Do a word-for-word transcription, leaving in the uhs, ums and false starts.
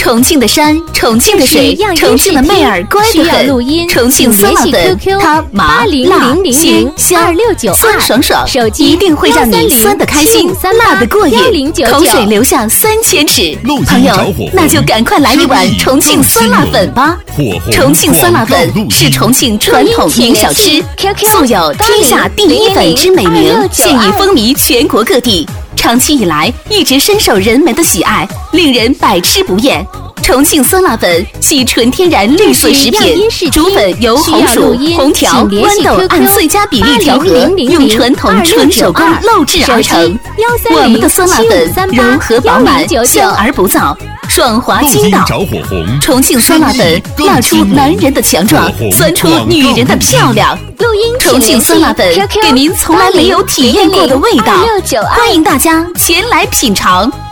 重庆的山，重庆的水，重庆的妹儿乖得很。重庆酸辣粉，它麻辣鲜香酸爽爽，一定会让你酸得开心，辣得过瘾，口水流下三千尺。朋友，那就赶快来一碗重庆酸辣粉吧！重庆酸辣粉是重庆传统名小吃，素有天下第一粉之美名，现已风靡全国各地。长期以来一直深受人们的喜爱，令人百吃不厌。重庆酸辣粉系纯天然绿色食品，主粉由红薯、红条、豌豆按最佳比例调和，用传统纯手工漏制而成。我们的酸辣粉柔和饱满，香而不燥，爽滑筋道。重庆酸辣粉辣出男人的强壮，酸出女人的漂亮。重庆酸辣粉给您从来没有体验过的味道，欢迎大家前来品尝。